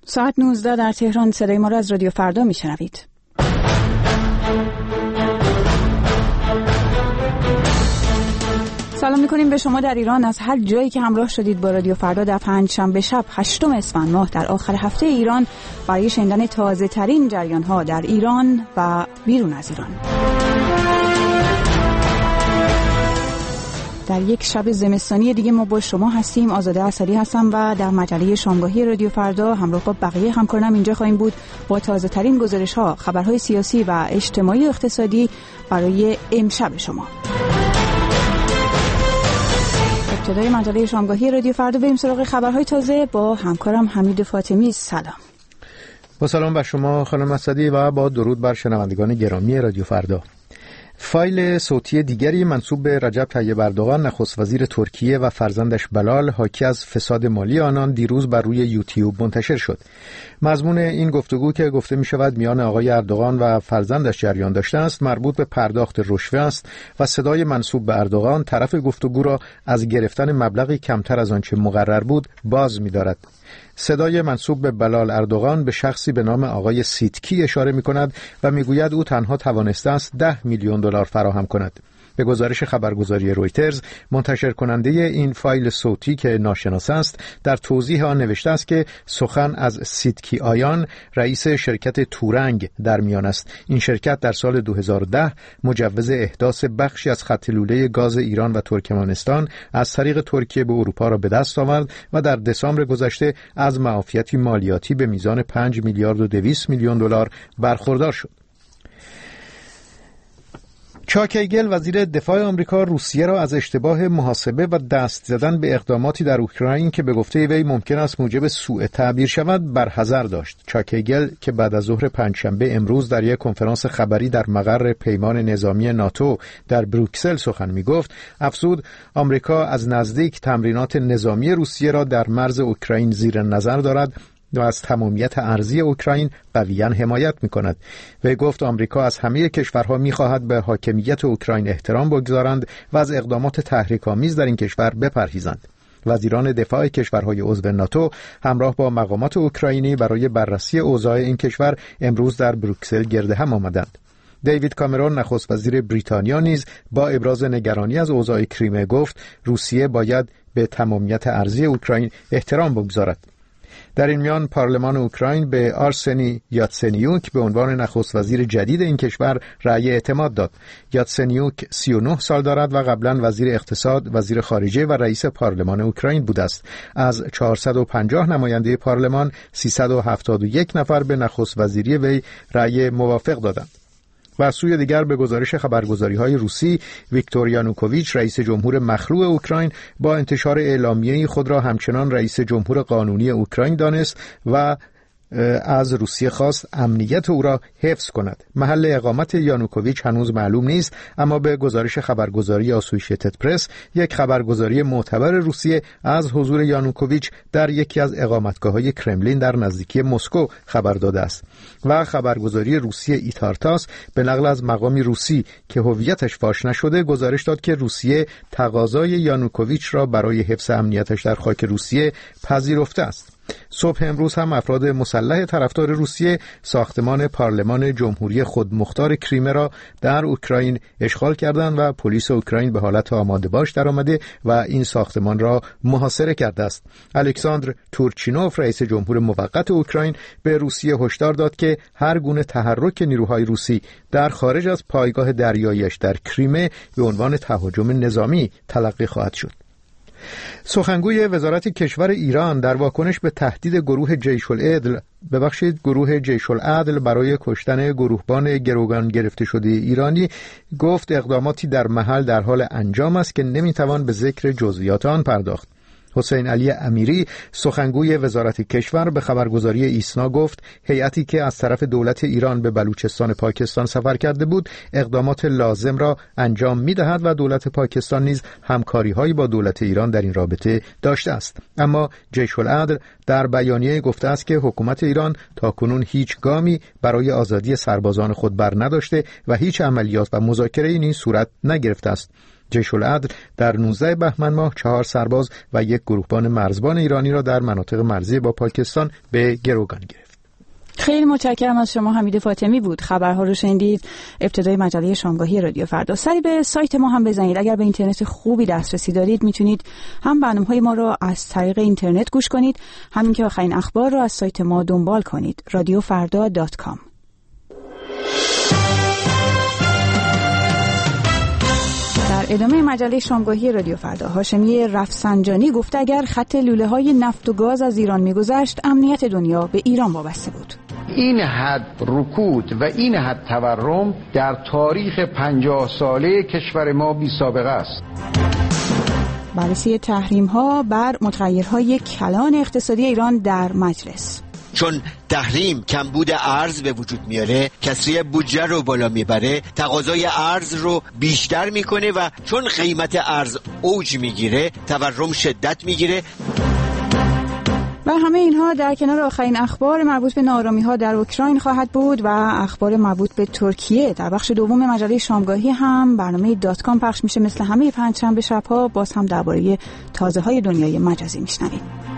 ساعت 19 در تهران. صدای ما را از رادیو فردا میشنوید. سلام میکنیم به شما در ایران از هر جایی که همراه شدید با رادیو فردا در پنجشنبه شب 8 اسفند ماه در آخر هفته ایران برای شنیدن تازه ترین جریان ها در ایران و بیرون از ایران. در یک شب زمستانی دیگه ما با شما هستیم. آزاده عسلی هستم و در مجله شامگاهی رادیو فردا همراه با بقیه همکارانم اینجا خواهیم بود با تازه ترین گزارش ها، خبرهای سیاسی و اجتماعی و اقتصادی برای امشب شما. ابتدای مجله شامگاهی رادیو فردا بریم سراغ خبرهای تازه با همکارم حمید فاطمی. سلام. با سلام بر شما خانم اسدی و با درود بر شنوندگان گرامی رادیو فردا. فایل صوتی دیگری منسوب به رجب طیب اردوغان نخست وزیر ترکیه و فرزندش بلال حاکی از فساد مالی آنان دیروز بر روی یوتیوب منتشر شد. مضمون این گفتگو که گفته می شود میان آقای اردوغان و فرزندش جریان داشته است مربوط به پرداخت رشوه است و صدای منسوب به اردوغان طرف گفتگو را از گرفتن مبلغی کمتر از آنچه مقرر بود باز می دارد. صدای منسوب به بلال اردوغان به شخصی به نام آقای سیتکی اشاره می کند و می گوید او تنها توانسته است 10 میلیون دلار فراهم کند. به گزارش خبرگزاری رویترز، منتشر کننده این فایل صوتی که ناشناس است در توضیح آن نوشته است که سخن از سیتکی آیان رئیس شرکت تورنگ در میان است. این شرکت در سال 2010 مجوز احداث بخشی از خط لوله گاز ایران و ترکمنستان از طریق ترکیه به اروپا را به دست آورد و در دسامبر گذشته از معافیتی مالیاتی به میزان 5 میلیارد و 200 میلیون دلار برخوردار شد. چاک هیگل وزیر دفاع آمریکا روسیه را از اشتباه محاسبه و دست زدن به اقداماتی در اوکراین که به گفته وی ممکن است موجب سوء تعبیر شود برحذر داشت. چاک هیگل که بعد از ظهر پنجشنبه امروز در یک کنفرانس خبری در مقر پیمان نظامی ناتو در بروکسل سخن می‌گفت، افزود آمریکا از نزدیک تمرینات نظامی روسیه را در مرز اوکراین زیر نظر دارد و از تمامیت ارضی اوکراین قویاً حمایت می‌کند. وی گفت آمریکا از همه کشورها می‌خواهد به حاکمیت اوکراین احترام بگذارند و از اقدامات تحریک‌آمیز در این کشور بپرهیزند. وزیران دفاع کشورهای عضو ناتو همراه با مقامات اوکراینی برای بررسی اوضاع این کشور امروز در بروکسل گرد هم آمدند. دیوید کامرون نخست وزیر بریتانیا نیز با ابراز نگرانی از اوضاع کریمه گفت روسیه باید به تمامیت ارضی اوکراین احترام بگذارد. در این میان پارلمان اوکراین به آرسنی یاتسنیوک به عنوان نخست وزیر جدید این کشور رأی اعتماد داد. یاتسنیوک 39 سال دارد و قبلا وزیر اقتصاد، وزیر خارجه و رئیس پارلمان اوکراین بوده است. از 450 نماینده پارلمان 371 نفر به نخست وزیری وی رأی موافق دادند. و از سوی دیگر به گزارش خبرگزاری‌های روسی، ویکتور یانوکوویچ رئیس جمهور مخلوع اوکراین با انتشار اعلامیه‌ای خود را همچنان رئیس جمهور قانونی اوکراین دانست و از روسیه خواست امنیت او را حفظ کند. محل اقامت یانوکوویچ هنوز معلوم نیست، اما به گزارش خبرگزاری آسوشیتد پرس، یک خبرگزاری معتبر روسیه از حضور یانوکوویچ در یکی از اقامتگاه‌های کرملین در نزدیکی مسکو خبر داده است. و خبرگزاری روسیه ایتارتاس به نقل از مقامی روسی که هویتش فاش نشده گزارش داد که روسیه تقاضای یانوکوویچ را برای حفظ امنیتش در خاک روسیه پذیرفته است. صبح امروز هم افراد مسلح طرفدار روسیه ساختمان پارلمان جمهوری خودمختار کریمه را در اوکراین اشغال کردند و پلیس اوکراین به حالت آماده باش درآمده و این ساختمان را محاصره کرده است. الکساندر تورچینوف رئیس جمهور موقت اوکراین به روسیه هشدار داد که هر گونه تحرک نیروهای روسی در خارج از پایگاه دریاییش در کریمه به عنوان تهاجم نظامی تلقی خواهد شد. سخنگوی وزارت کشور ایران در واکنش به تهدید گروه جیش العدل برای کشتن گروهبان گروگان گرفته شده ایرانی گفت اقداماتی در محل در حال انجام است که نمیتوان به ذکر جزئیات آن پرداخت. حسین علی امیری سخنگوی وزارت کشور به خبرگزاری ایسنا گفت هیئتی که از طرف دولت ایران به بلوچستان پاکستان سفر کرده بود اقدامات لازم را انجام می‌دهد و دولت پاکستان نیز همکاری‌هایی با دولت ایران در این رابطه داشته است. اما جیش العدل در بیانیه گفته است که حکومت ایران تاکنون هیچ گامی برای آزادی سربازان خود بر نداشته و هیچ عملیات و مذاکره‌ای نیز صورت نگرفته است. جیش العدل در 19 بهمن ماه 4 سرباز و یک گروهبان مرزبان ایرانی را در مناطق مرزی با پاکستان به گروگان گرفت. خیلی متشکرم از شما. حمید فاطمی بود. خبرها رو شنیدید. ابتدای مجله شامگاهی رادیو فردا. سری به سایت ما هم بزنید. اگر به اینترنت خوبی دسترسی دارید میتونید هم برنامه‌های ما رو از طریق اینترنت گوش کنید، همین که آخرین اخبار رو از سایت ما دنبال کنید. radiofarda.com. در ادامه مجله شامگاهی رادیو فردا، هاشمی رفسنجانی گفته اگر خط لوله‌های نفت و گاز از ایران می‌گذشت، امنیت دنیا به ایران وابسته بود. این حد رکود و این حد تورم در تاریخ 50 ساله کشور ما بی سابقه است. بررسی تحریم‌ها بر متغیرهای کلان اقتصادی ایران در مجلس. چون تحریم کمبود ارز به وجود میاره، کسری بودجه رو بالا میبره، تقاضای ارز رو بیشتر میکنه و چون قیمت ارز اوج میگیره، تورم شدت میگیره. و همه اینها در کنار آخرین اخبار مربوط به ناآرامی‌ها در اوکراین خواهد بود و اخبار مربوط به ترکیه. در بخش دوم مجله شامگاهی هم برنامه .com پخش میشه. مثل همه پنجشنبه شب‌ها باز هم درباره تازه‌های دنیای مجازی میشنوید.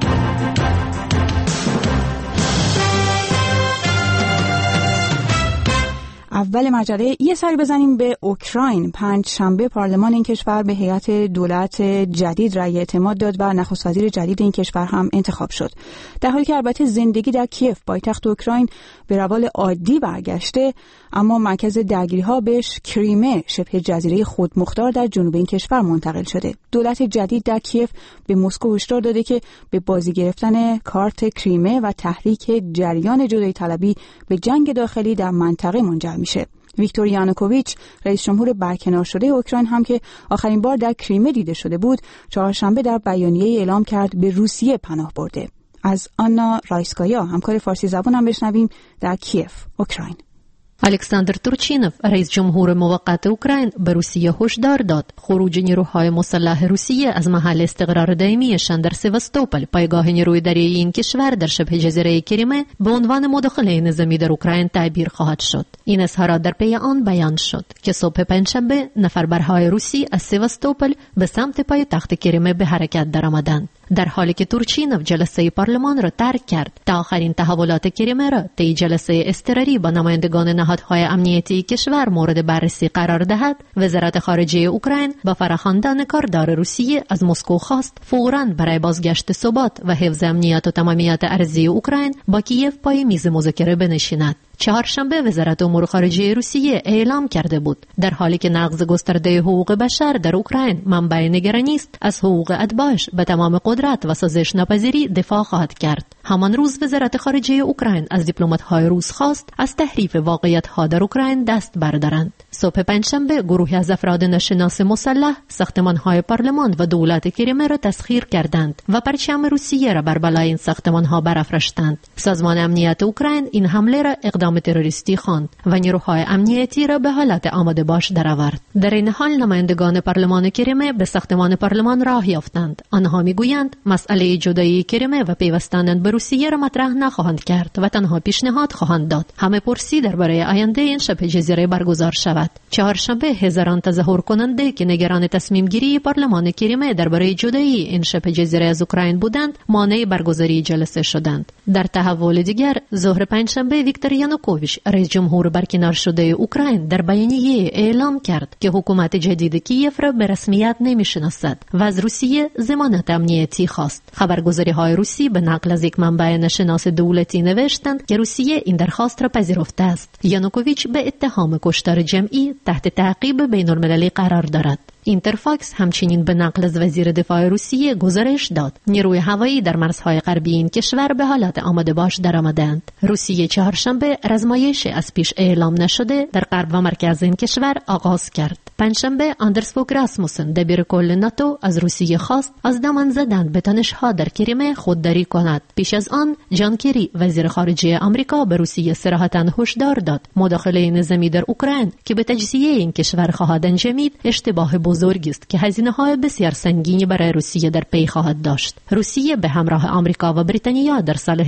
اول مجله یه سری بزنیم به اوکراین. پنجشنبه پارلمان این کشور به هیئت دولت جدید رأی اعتماد داد و نخست وزیر جدید این کشور هم انتخاب شد. در حالی که البته زندگی در کیف پایتخت اوکراین به روال عادی برگشته، اما مرکز درگیری‌ها بهش کریمه، شبه جزیره خودمختار در جنوب این کشور منتقل شده. دولت جدید در کیف به مسکو هشدار داده که به بازی گرفتن کارت کریمه و تحریک جریان جدایی طلبی به جنگ داخلی در منطقه منجر میشه. ویکتور یانوکوویچ، رئیس جمهور برکنار شده اوکراین هم که آخرین بار در کریمه دیده شده بود، چهارشنبه در بیانیه اعلام کرد به روسیه پناه برده. از آنا رایسکایا، همکار فارسی زبان هم بشنویم در کیف، اوکراین. الکساندر تورچینوف، رئیس جمهور موقت اوکراین، به روسیه هشدار داد خروج نیروهای مسلح روسیه از محل استقرار دائمیشان در سواستوپل، پایگاه نیروی دریایی این کشور در شبه جزیره کریمه، به عنوان مداخله نظامی در اوکراین تعبیر خواهد شد. این اظهارات در پی آن بیان شد که صبح پنجشنبه نفربرهای روسی از سواستوپل به سمت پایتخت کریمه به حرکت درآمدند، در حالی که تورچینوف جلسه پارلمان را ترک کرد تا آخرین تحولات کریمه را طی جلسه اضطراری با نمایندگان نهادهای امنیتی کشور مورد بررسی قرار دهد. وزارت خارجه اوکراین با فراخواندن کاردار روسیه از مسکو خواست فوراً برای بازگشت ثبات و حفظ امنیت و تمامیت ارضی اوکراین با کیف پای میز مذاکره بنشیند. چهارشنبه وزارت امور خارجه روسیه اعلام کرده بود در حالی که نقض گسترده حقوق بشر در اوکراین منبع نگرانی است، از حقوق اتباعش به تمام قدرت و سازش ناپذیری دفاع خواهد کرد. همان روز وزارت خارجه اوکراین از دیپلمات‌های روس خواست از تحریف واقعیت‌ها در اوکراین دست بردارند. صبح پنجشنبه گروهی از افراد ناشناس مسلح ساختمان‌های پارلمان و دولت کریمه را تسخیر کردند و پرچم روسیه را بر بالای این ساختمان‌ها برافراشتند. سازمان امنیت اوکراین این حمله را اقدام تروریستی خواند و نیروهای امنیتی را به حالت آماده باش درآورد. در این حال نمایندگان پارلمان کریمه به ساختمان پارلمان راه یافتند. آنها میگویند مسئله جدایی کریمه و پیوستن به روسیه را مطرح نخواهند کرد و تنها پیشنهاد خواهند داد همه پرسی درباره آینده این شبه جزیره برگزار شود. چهارشنبه هزاران تظاهر کننده که نگران تصمیم گیری پارلمان کریمه درباره جدایی این شبه جزیره از اوکراین بودند، مانع برگزاری جلسه شدند. در تحول دیگر، ظهر پنجشنبه ویکتور یانوکوویچ، رئیس جمهور برکنار شده اوکراین، در بیانیه اعلام کرد که حکومت جدید کیف را به رسمیت نمی‌شناسد و از روسیه ضمانت امنیتی خواست. خبرگزاری‌های روسی به نقل از یک منبع ناشناس دولتی نوشتند که روسیه این درخواست را پذیرفته است. یانوکوویچ به اتهام کشتار جمعی تحت تعقیب بین‌المللی قرار دارد. اینترفاکس همچنین به نقل از وزیر دفاع روسیه گزارش داد نیروی هوایی در مرزهای غربی این کشور به حالت آماده باش درآمدند. روسیه چهارشنبه رزمایش از پیش اعلام نشده در غرب و مرکز این کشور آغاز کرد. پنجشنبه آندرس فوگ راسموسن، دبیر کل ناتو، از روسیه خواست از دامن زدن به تنش‌ها در کریمه خودداری کند. پیش از آن جان کری، وزیر خارجه آمریکا، به روسیه صراحتاً هشدار داد مداخله نظامی در اوکراین که به تجزیه این کشور خواهد انجامید اشتباه بزرگی است که هزینه‌های بسیار سنگینی برای روسیه در پی خواهد داشت. روسیه به همراه آمریکا و بریتانیا در سال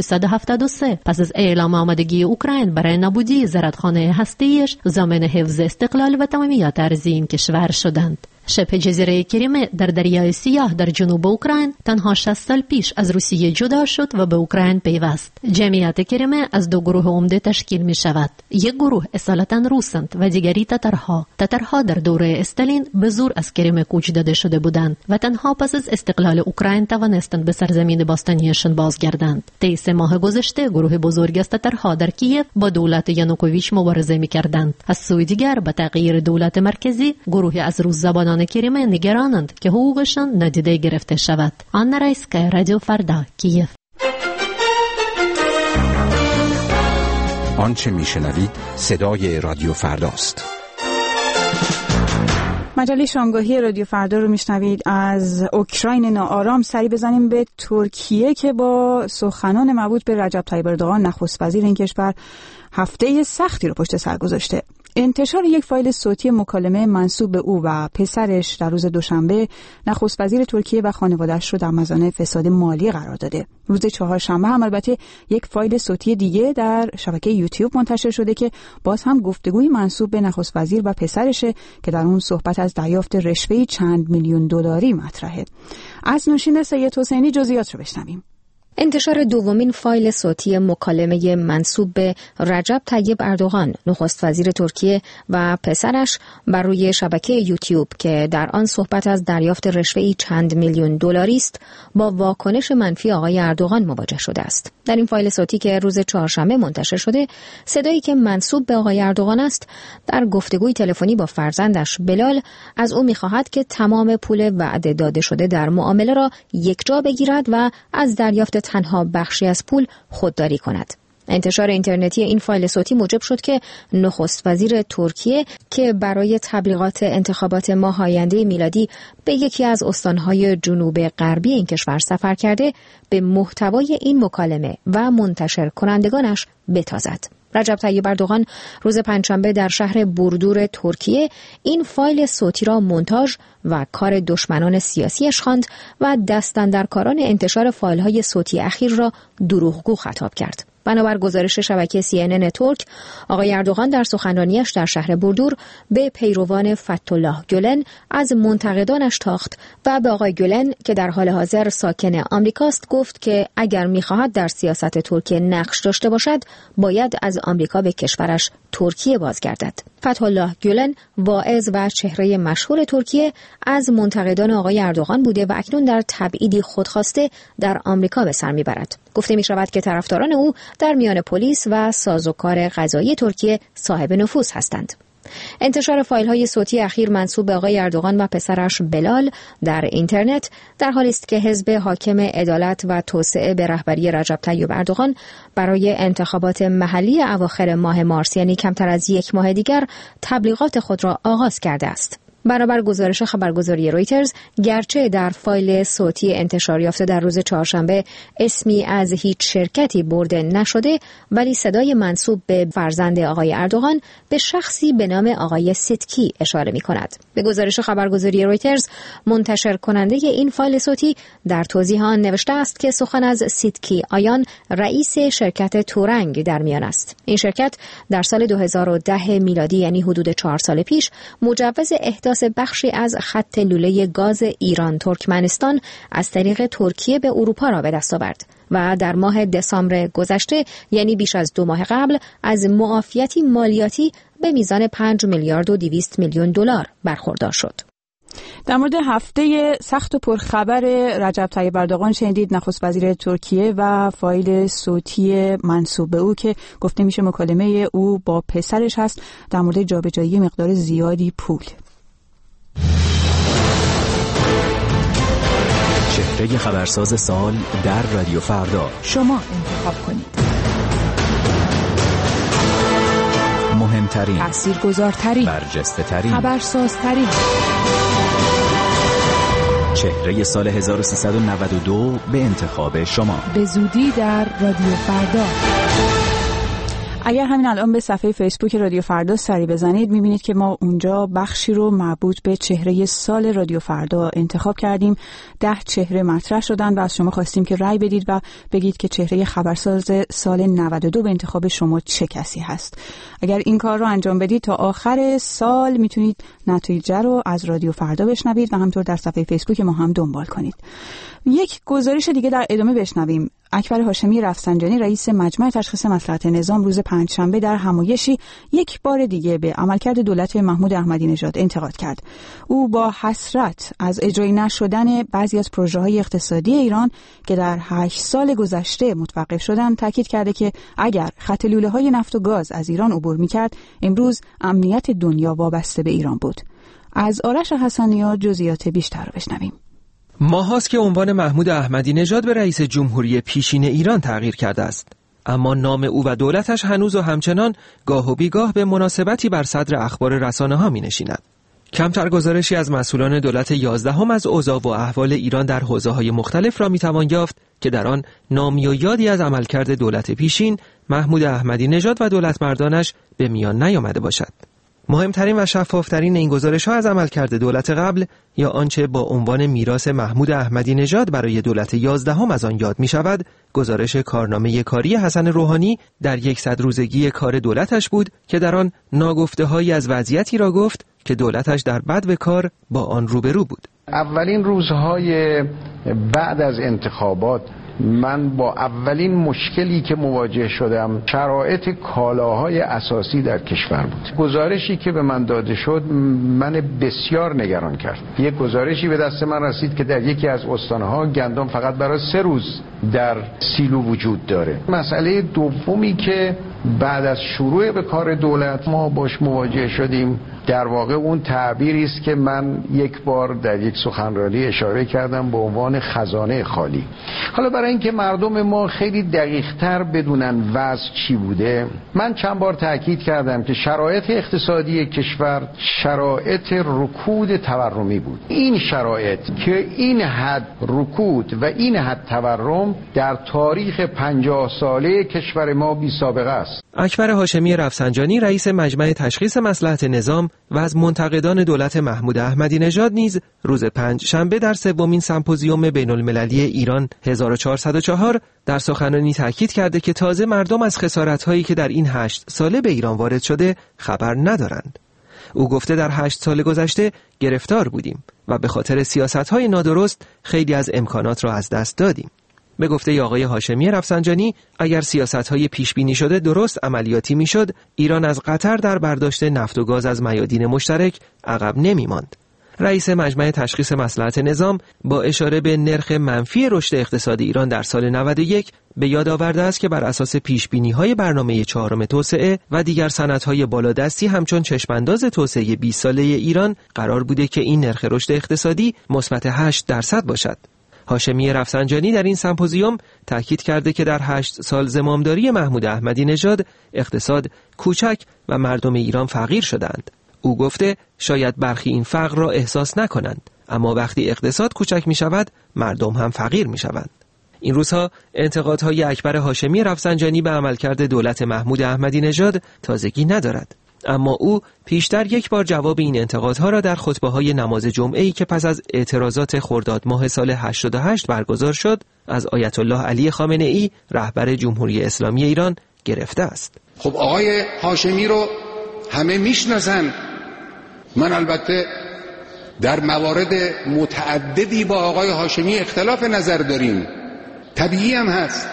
1373 پس از اعلام آمادگی اوکراین برای نابودی زرادخانه هسته‌ایش ضامن حفظ استقلال و تمامیت ارضی این کشور شدند. شبه جزیره کریمه در دریای سیاه در جنوب اوکراین تنها 60 سال پیش از روسیه جدا شد و به اوکراین پیوست. جمعیت کریمه از دو گروه عمده تشکیل می شود. یک گروه اصالتاً روسند و دیگری تاترها. تاترها در دوره استالین به زور از کریمه کوچ داده شده بودند و تنها پس از استقلال اوکراین توانستند به سرزمین باستانیشان بازگردند. طی 3 ماه گذشته گروه بزرگ از تاترها در کیف با دولت یانوکوویچ مبارزه می‌کردند. از سوی دیگر به تغییر دولت مرکزی گروهی از روس زبانان کریمه نگرانند که حقوقشان نادیده گرفته شود. آنا رایسکا، رادیو فردا، کیف. آنچه میشنوید صدای رادیو فرداست. مجله شامگاهی رادیو فردا رو میشنوید. از اوکراین ناآرام سری بزنیم به ترکیه که با سخنان مربوط به رجب طیب اردوغان نخست وزیر این کشور هفته سختی رو پشت سر گذاشته. انتشار یک فایل صوتی مکالمه منسوب به او و پسرش در روز دوشنبه نخست وزیر ترکیه و خانواده‌اش رو در مزانه فساد مالی قرار داده. روز چهارشنبه هم البته یک فایل صوتی دیگه در شبکه یوتیوب منتشر شده که باز هم گفتگوی منسوب به نخست وزیر و پسرشه که در اون صحبت از دریافت رشوه‌ای چند میلیون دلاری مطرحه. از نوشین سید حسینی جزئیات رو بشنویم. انتشار دومین فایل صوتی مکالمه منسوب به رجب طیب اردوغان نخست وزیر ترکیه و پسرش بر روی شبکه یوتیوب که در آن صحبت از دریافت رشوه‌ای چند میلیون دلاری است با واکنش منفی آقای اردوغان مواجه شده است. در این فایل صوتی که روز چهارشنبه منتشر شده، صدایی که منسوب به آقای اردوغان است در گفتگوی تلفنی با فرزندش بلال از او می‌خواهد که تمام پول وعده داده شده در معامله را یکجا بگیرد و از دریافت تنها بخشی از پول خودداری کند. انتشار اینترنتی این فایل صوتی موجب شد که نخست وزیر ترکیه که برای تبلیغات انتخابات ماه آینده میلادی به یکی از استانهای جنوب غربی این کشور سفر کرده، به محتوای این مکالمه و منتشر کنندگانش بتازد. رجب طیب اردوغان روز پنجشنبه در شهر بوردور ترکیه این فایل صوتی را مونتاژ و کار دشمنان سیاسیش خواند و دستاندرکاران انتشار فایل‌های صوتی اخیر را دروغگو خطاب کرد. بنابر گزارش شبکه CNN ترک، آقای اردوغان در سخنرانیش در شهر بوردور به پیروان فتح‌الله گولن از منتقدانش تاخت و به آقای گولن که در حال حاضر ساکن آمریکاست گفت که اگر می‌خواهد در سیاست ترکیه نقش داشته باشد، باید از آمریکا به کشورش ترکیه بازگردد. فتح‌الله گولن واعظ و چهره مشهور ترکیه از منتقدان آقای اردوغان بوده و اکنون در تبعیدی خودخواسته در آمریکا به سر میبرد. گفته می شود که طرفداران او در میان پلیس و سازوکار قضایی ترکیه صاحب نفوذ هستند. انتشار فایل‌های صوتی اخیر منسوب به آقای اردوغان و پسرش بلال در اینترنت در حالی است که حزب حاکم عدالت و توسعه به رهبری رجب طیب اردوغان برای انتخابات محلی اواخر ماه مارس، یعنی کمتر از یک ماه دیگر، تبلیغات خود را آغاز کرده است. برابر گزارش خبرگزاری رویترز، گرچه در فایل صوتی انتشار یافته در روز چهارشنبه اسمی از هیچ شرکتی برده نشده، ولی صدای منسوب به فرزند آقای اردوغان به شخصی به نام آقای سیتکی اشاره می کند. به گزارش خبرگزاری رویترز، منتشر کننده این فایل صوتی در توضیح آن نوشته است که سخن از سیتکی آیان، رئیس شرکت تورنگ، در میان است. این شرکت در سال 2010 میلادی، یعنی حدود 4 سال پیش، مجوز احداث بخشی از خط لوله گاز ایران ترکمنستان از طریق ترکیه به اروپا را به دست آورد و در ماه دسامبر گذشته، یعنی بیش از 2 ماه قبل، از معافیتی مالیاتی به میزان 5 میلیارد و 200 میلیون دلار برخوردار شد. در مورد هفته سخت و پرخبر رجب طیب اردوغان شنیدید. نخست وزیر ترکیه و فایل صوتی منسوب به او که گفته میشه مکالمه او با پسرش هست در مورد جابجایی مقدار زیادی پول. چهره خبرساز سال در رادیو فردا. شما انتخاب کنید. مهمترین، تاثیرگذارترین، برجسته‌ترین، خبرسازترین چهره سال 1392 به انتخاب شما. به زودی در رادیو فردا. اگر همین الان به صفحه فیسبوک رادیو فردا سری بزنید میبینید که ما اونجا بخشی رو مربوط به چهره سال رادیو فردا انتخاب کردیم. 10 چهره مطرح شدن و از شما خواستیم که رأی بدید و بگید که چهره خبرساز سال 92 به انتخاب شما چه کسی هست. اگر این کار رو انجام بدید تا آخر سال میتونید نتیجه رو از رادیو فردا بشنوید و همطور در صفحه فیسبوک ما هم دنبال کنید. یک گزارش دیگه در ادامه بشنویم. اکبر هاشمی رفسنجانی رئیس مجمع تشخیص مصلحت نظام روز پنجشنبه در همایشی یک بار دیگه به عملکرد دولت محمود احمدی نژاد انتقاد کرد. او با حسرت از اجرایی نشدن بعضی از پروژه‌های اقتصادی ایران که در 8 سال گذشته متوقف شدن تاکید کرده که اگر خط لوله‌های نفت و گاز از ایران عبور می‌کرد امروز امنیت دنیا وابسته به ایران بود. از آرش حسنی‌ها جزئیات بیشتر رو بشنویم. ماهاست که عنوان محمود احمدی نژاد به رئیس جمهوری پیشین ایران تغییر کرده است، اما نام او و دولتش هنوز و همچنان گاه و بیگاه به مناسبتی بر صدر اخبار رسانه‌ها می‌نشیند. کمتر گزارشی از مسئولان دولت 11 از اوضاع و احوال ایران در حوزه‌های مختلف را می‌توان یافت که در آن نامی و یادی از عملکرد دولت پیشین محمود احمدی نژاد و دولت مردانش به میان نیامده باشد. مهمترین و شفافترین این گزارش‌ها از عملکرد دولت قبل یا آنچه با عنوان میراث محمود احمدی نژاد برای دولت 11 از آن یاد می‌شود، گزارش کارنامه کاری حسن روحانی در 100 روزگی کار دولتش بود که در آن ناگفته‌هایی از وضعیتی را گفت که دولتش در بدو کار با آن روبرو بود. اولین روزهای بعد از انتخابات من با اولین مشکلی که مواجه شدم شرایط کالاهای اساسی در کشور بود. گزارشی که به من داده شد من بسیار نگران کرد. یک گزارشی به دست من رسید که در یکی از استانها گندم فقط برای 3 روز در سیلو وجود داره. مسئله دومی که بعد از شروع به کار دولت ما باش مواجه شدیم در واقع اون تعبیری است که من یک بار در یک سخنرانی اشاره کردم به عنوان خزانه خالی. حالا برای اینکه مردم ما خیلی دقیق‌تر بدونن وضع چی بوده، من چند بار تاکید کردم که شرایط اقتصادی کشور شرایط رکود تورمی بود. این شرایط که این حد رکود و این حد تورم در تاریخ 50 ساله کشور ما بی سابقه است. اکبر هاشمی رفسنجانی رئیس مجمع تشخیص مصلحت نظام و از منتقدان دولت محمود احمدی نژاد نیز روز پنجشنبه در 3مین سمپوزیوم بین‌المللی ایران 1404 در سخنرانی تاکید کرده که تازه مردم از خسارت‌هایی که در این 8 ساله به ایران وارد شده خبر ندارند. او گفته در 8 سال گذشته گرفتار بودیم و به خاطر سیاست‌های نادرست خیلی از امکانات را از دست دادیم. به گفته آقای هاشمی رفسنجانی اگر سیاست‌های پیش‌بینی شده درست عملیاتی می‌شد، ایران از قطر در برداشت نفت و گاز از میادین مشترک عقب نمی‌ماند. رئیس مجمع تشخیص مصلحت نظام با اشاره به نرخ منفی رشد اقتصادی ایران در سال 91 به یاد آورده است که بر اساس پیش‌بینی‌های برنامه 4 توسعه و دیگر سندهای بالادستی همچون چشمانداز توسعه 20 ساله ایران قرار بوده که این نرخ رشد اقتصادی مثبت 8% باشد. هاشمی رفسنجانی در این سمپوزیوم تاکید کرده که در 8 سال زمامداری محمود احمدی نژاد اقتصاد کوچک و مردم ایران فقیر شدند. او گفته شاید برخی این فقر را احساس نکنند، اما وقتی اقتصاد کوچک می شود مردم هم فقیر می شوند. این روزها انتقادهای اکبر هاشمی رفسنجانی به عملکرد دولت محمود احمدی نژاد تازگی ندارد، اما او پیشتر یک بار جواب این انتقادها را در خطبه‌های نماز جمعه‌ای که پس از اعتراضات خرداد ماه سال 88 برگزار شد از آیت الله علی خامنه‌ای رهبر جمهوری اسلامی ایران گرفته است. خب آقای هاشمی رو همه میشناسن. من البته در موارد متعددی با آقای هاشمی اختلاف نظر داریم، طبیعی هم هست.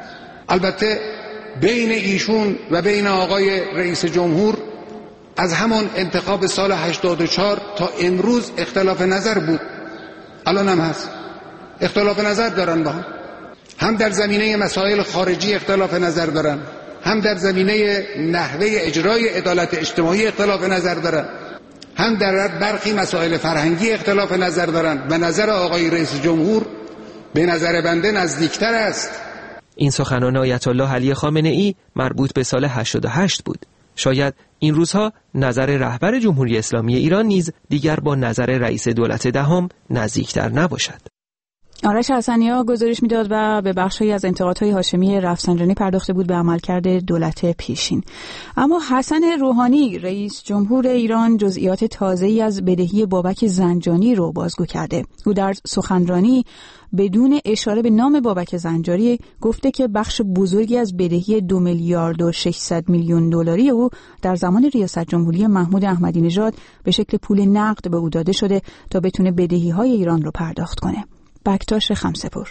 البته بین ایشون و بین آقای رئیس جمهور از همان انتخاب سال 84 تا امروز اختلاف نظر بود، الان هم هست. اختلاف نظر دارن با هم در زمینه مسائل خارجی اختلاف نظر دارن، هم در زمینه نحوه اجرای عدالت اجتماعی اختلاف نظر دارن، هم در برخی مسائل فرهنگی اختلاف نظر دارن و نظر آقای رئیس جمهور به نظر بنده نزدیکتر است. این سخنان آیت الله علی خامنه‌ای مربوط به سال 88 بود. شاید این روزها نظر رهبر جمهوری اسلامی ایران نیز دیگر با نظر رئیس دولت دهم نزدیکتر نباشد. آرش حسنی‌ها گزارش میداد و به بخشی از انتقادهای هاشمی رفسنجانی پرداخته بود به عملکرد دولت پیشین. اما حسن روحانی رئیس جمهور ایران جزئیات تازه‌ای از بدهی بابک زنجانی رو بازگو کرده. او در سخنرانی بدون اشاره به نام بابک زنجانی گفته که بخش بزرگی از بدهی 2 میلیارد و 600 میلیون دلاری او در زمان ریاست جمهوری محمود احمدی نژاد به شکل پول نقد به او داده شده تا بتونه بدهی‌های ایران رو پرداخت کنه. بکتاش خمسه‌پور.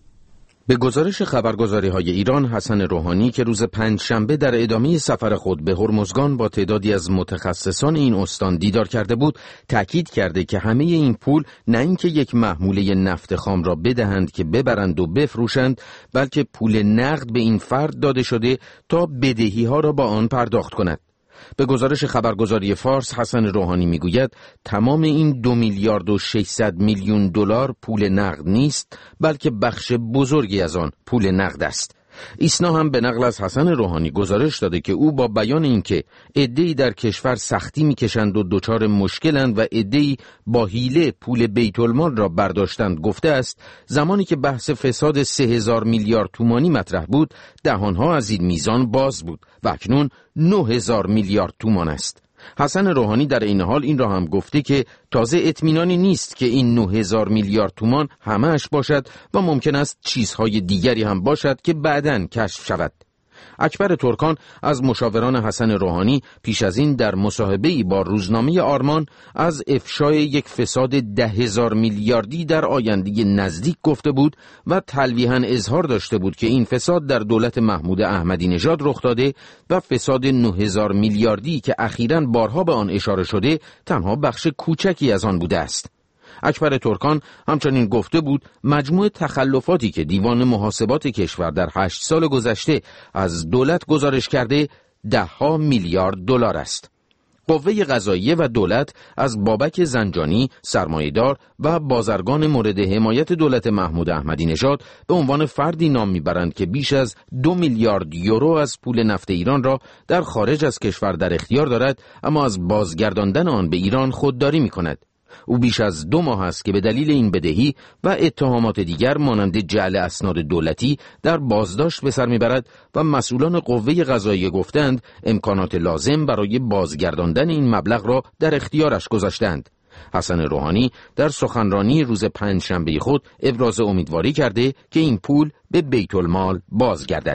به گزارش خبرگزاری‌های ایران، حسن روحانی که روز پنجشنبه در ادامه سفر خود به هرمزگان با تعدادی از متخصصان این استان دیدار کرده بود، تاکید کرده که همه این پول نه اینکه یک محموله نفت خام را بدهند که ببرند و بفروشند، بلکه پول نقد به این فرد داده شده تا بدهی‌ها را با آن پرداخت کند. به گزارش خبرگزاری فارس، حسن روحانی میگوید تمام این 2 میلیارد و 600 میلیون دلار پول نقد نیست، بلکه بخش بزرگی از آن پول نقد است. ایسنا هم به نقل از حسن روحانی گزارش داده که او با بیان اینکه عده‌ای در کشور سختی میکشند و دچار مشکلند و عده‌ای با حیله پول بیت المال را برداشتند گفته است زمانی که بحث فساد 3000 میلیارد تومانی مطرح بود، دهانها از این میزان باز بود و اکنون 9000 میلیارد تومان است. حسن روحانی در این حال این را هم گفته که تازه اطمینانی نیست که این 9000 میلیارد تومان همه‌اش باشد و ممکن است چیزهای دیگری هم باشد که بعداً کشف شود. اکبر ترکان از مشاوران حسن روحانی پیش از این در مصاحبه‌ای با روزنامه آرمان از افشای یک فساد 10,000 میلیاردی در آینده نزدیک گفته بود و تلویحاً اظهار داشته بود که این فساد در دولت محمود احمدی نژاد رخ داده و فساد 9000 میلیاردی که اخیراً بارها به آن اشاره شده تنها بخش کوچکی از آن بوده است. اکبر ترکان همچنین گفته بود مجموع تخلفاتی که دیوان محاسبات کشور در 8 سال گذشته از دولت گزارش کرده 10 میلیارد دلار است. قوه قضاییه و دولت از بابک زنجانی، سرمایه‌دار و بازرگان مورد حمایت دولت محمود احمدی نژاد به عنوان فردی نام میبرند که بیش از 2 میلیارد یورو از پول نفت ایران را در خارج از کشور در اختیار دارد، اما از بازگرداندن آن به ایران خودداری میکند. او بیش از 2 ماه است که به دلیل این بدهی و اتهامات دیگر مانند جعل اسناد دولتی در بازداشت به سر میبرد و مسئولان قوه قضاییه گفتند امکانات لازم برای بازگرداندن این مبلغ را در اختیارش گذاشتند. حسن روحانی در سخنرانی روز پنجشنبه خود ابراز امیدواری کرده که این پول به بیت المال بازگردد.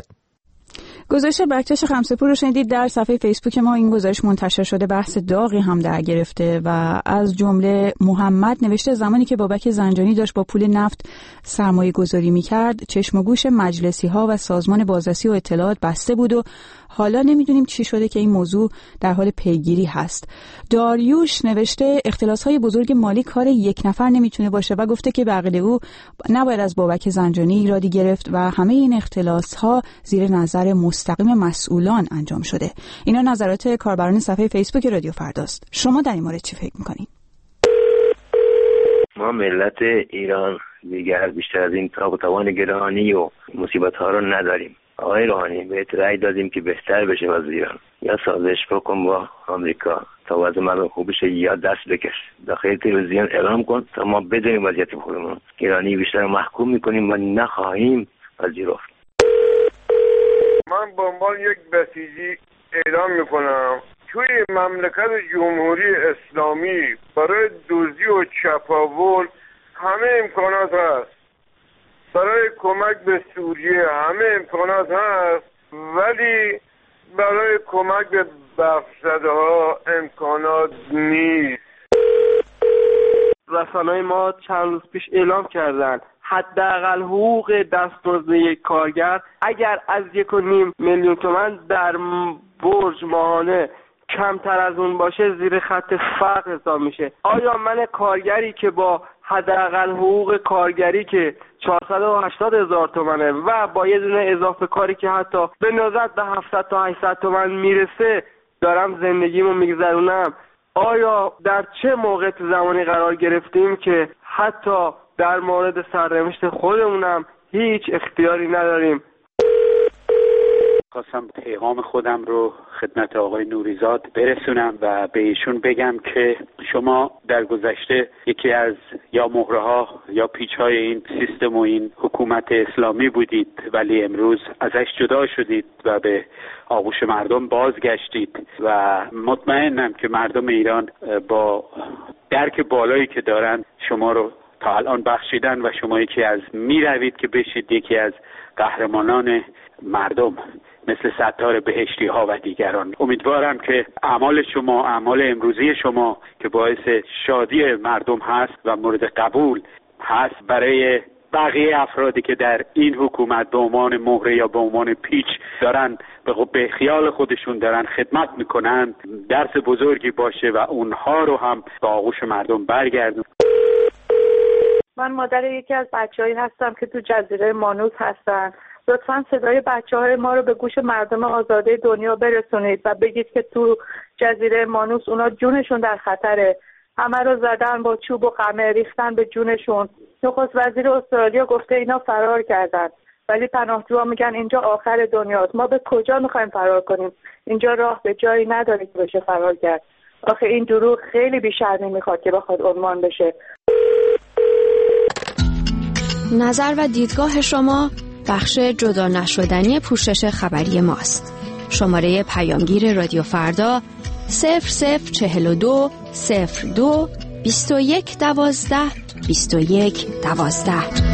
گزارش بکتاش خمسه‌پور رو شنیدید. در صفحه فیسبوک ما این گزارش منتشر شده، بحث داغی هم در گرفته و از جمله محمد نوشته زمانی که بابک زنجانی داشت با پول نفت سرمایه گذاری می‌کرد، چشم و گوش مجلسی‌ها و سازمان بازرسی و اطلاعات بسته بود و حالا نمیدونیم چی شده که این موضوع در حال پیگیری هست. داریوش نوشته اختلاس‌های بزرگ مالی کار یک نفر نمیتونه باشه و گفته که به عقیده او نباید از بابک زنجانی ایرادی گرفت و همه این اختلاس‌ها زیر نظر مستقیم مسئولان انجام شده. اینا نظرات کاربران صفحه فیسبوک رادیو فرداست. شما در این مورد چی فکر می‌کنید؟ ما ملت ایران دیگر بیشتر از این تاب و توان گرانی و مصیبت‌ها رو نداریم. آقای روحانی بهت رأی دادیم که بهتر بشه وضع ایران، یا سازش بکن با آمریکا تا وضع مردم خوب بشه یا دست بکش داخل تلویزیون اعلام کن تا ما بدونیم وضعیت خودمون. ایرانی بیشتر محکوم میکنیم و نخواهیم پذیرفت. من به عنوان یک بسیجی اعلام میکنم توی مملکت جمهوری اسلامی برای دزدی و چپاول همه امکانات هست، برای کمک به سوریه همه امکانات هست، ولی برای کمک به بخشده‌ها امکانات نیست. رسانه‌های ما چند روز پیش اعلام کردن حداقل حقوق دستمزد یک کارگر اگر از 1.5 میلیون تومان در برج ماهانه کمتر از اون باشه زیر خط فقر حساب میشه. آیا من کارگری که با حداقل حقوق کارگری که 480,000 تومانه و با یه دونه اضافه کاری که حتی به نوزد به 700 تا 800 تومان میرسه دارم زندگیمو میگذرونم، آیا در چه موقع زمانی قرار گرفتیم که حتی در مورد سرنوشت خودمونم هیچ اختیاری نداریم؟ خواستم پیغام خودم رو خدمت آقای نوریزاد برسونم و به ایشون بگم که شما در گذشته یکی از یا مهره‌ها یا پیچ‌های این سیستم و این حکومت اسلامی بودید، ولی امروز ازش جدا شدید و به آغوش مردم بازگشتید و مطمئنم که مردم ایران با درک بالایی که دارن شما رو تا الان بخشیدن و شما یکی از میروید که بشید یکی از قهرمانان مردم مثل ستار بهشتی ها و دیگران. امیدوارم که اعمال شما، اعمال امروزی شما که باعث شادی مردم هست و مورد قبول هست برای بقیه افرادی که در این حکومت به عنوان مهره یا به عنوان پیچ دارن به خیال خودشون دارن خدمت میکنن، درس بزرگی باشه و اونها رو هم به آغوش مردم برگردون. من مادر یکی از بچه‌هایی هستم که تو جزیره مانوس هستن. لطفاً صدای بچه‌های ما رو به گوش مردم آزاده دنیا برسونید و بگید که تو جزیره مانوس اونا جونشون در خطره. همه رو زدن با چوب و قمه، ریختن به جونشون. نخست وزیر استرالیا گفته اینا فرار کردن، ولی پناهجوها میگن اینجا آخر دنیاست. ما به کجا میخوایم فرار کنیم؟ اینجا راه به جایی نداره که بشه فرار کرد. آخه این دروغ خیلی بی‌شرمی میخواد که بخواد عنوان بشه. نظر و دیدگاه شما بخش جدا نشدنی پوشش خبری ماست. شماره پیامگیر رادیو فردا 0042 02 21 12 21 12.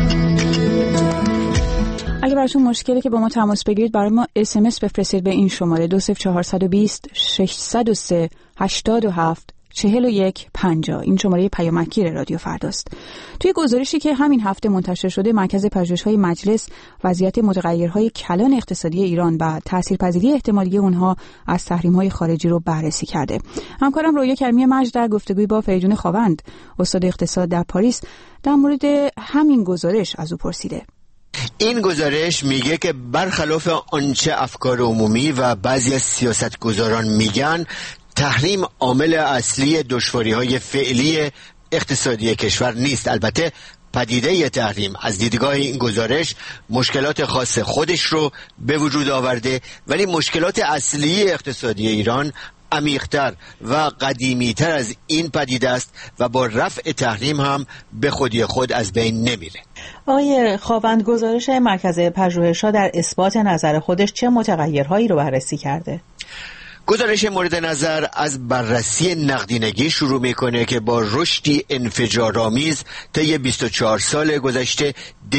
اگه براتون مشکلی که با ما تماس بگیرید برای ما SMS بفرستید به این شماره 20420 603 87 4150. این شماره پیامگیر رادیو فرداست. توی گزارشی که همین هفته منتشر شده، مرکز پژوهش‌های مجلس وضعیت متغیرهای کلان اقتصادی ایران و تاثیرپذیری احتمالی اونها از تحریم‌های خارجی رو بررسی کرده. همکارم رویا کریمی مجد در گفتگوی با فریدون خاوند، استاد اقتصاد در پاریس، در مورد همین گزارش از او پرسیده. این گزارش میگه که برخلاف آنچه افکار عمومی و بعضی از سیاستگزاران میگن، تحریم عامل اصلی دشواری‌های فعلی اقتصادی کشور نیست. البته پدیده تحریم از دیدگاه این گزارش مشکلات خاص خودش رو به وجود آورده، ولی مشکلات اصلی اقتصادی ایران عمیق‌تر و قدیمی‌تر از این پدیده است و با رفع تحریم هم به خودی خود از بین نمیره. آقای خاوند، گزارش مرکز پژوهش‌ها در اثبات نظر خودش چه متغیرهایی رو بررسی کرده؟ گزارش مورد نظر از بررسی نقدینگی شروع میکنه که با رشدی انفجارآمیز طی 24 سال گذشته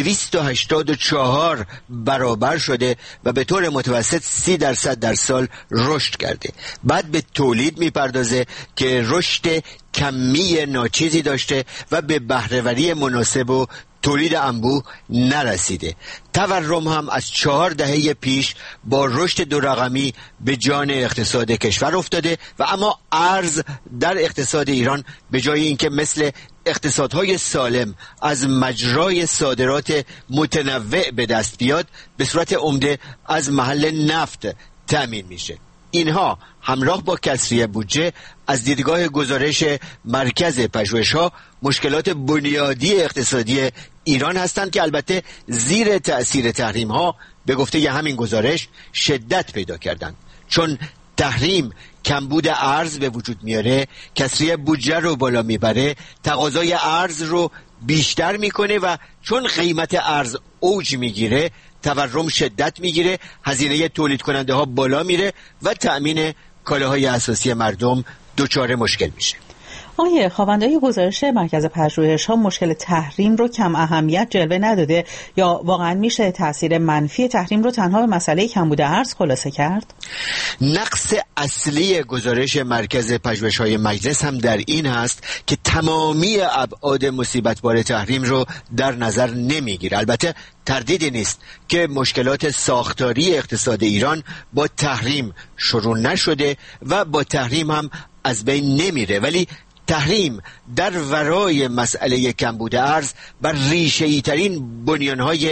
284 برابر شده و به طور متوسط 30% در سال رشد کرده. بعد به تولید میپردازه که رشد کمی ناچیزی داشته و به بهره‌وری مناسب و تولید انبوه نرسیده. تورم هم از 4 دهه پیش با رشد 2 رقمی به جان اقتصاد کشور افتاده و اما ارز در اقتصاد ایران به جای اینکه مثل اقتصادهای سالم از مجرای صادرات متنوع به دست بیاد، به صورت عمده از محل نفت تأمین میشه. اینها همراه با کسری بودجه از دیدگاه گزارش مرکز پژوهش‌ها مشکلات بنیادی اقتصادی ایران هستند که البته زیر تأثیر تحریم‌ها به گفته همین گزارش شدت پیدا کردند، چون تحریم کمبود ارز به وجود میاره، کسری بودجه رو بالا میبره، تقاضای ارز رو بیشتر میکنه و چون قیمت ارز اوج میگیره، تورم شدت میگیره، هزینه تولید کننده ها بالا میره و تأمین کالاهای اساسی مردم دچار مشکل میشه. آقای خاوندای، گزارش مرکز پژوهش‌ها مشکل تحریم رو کم اهمیت جلوه نداده یا واقعا میشه تاثیر منفی تحریم رو تنها به مسئله کمبود ارز خلاصه کرد؟ نقص اصلی گزارش مرکز پژوهش‌های مجلس هم در این هست که تمامی ابعاد مصیبت‌بار تحریم رو در نظر نمیگیره. البته تردیدی نیست که مشکلات ساختاری اقتصاد ایران با تحریم شروع نشده و با تحریم هم از بین نمیره، ولی تحریم در ورای مسئله کمبود ارز بر ریشه‌ای ترین بنیانهای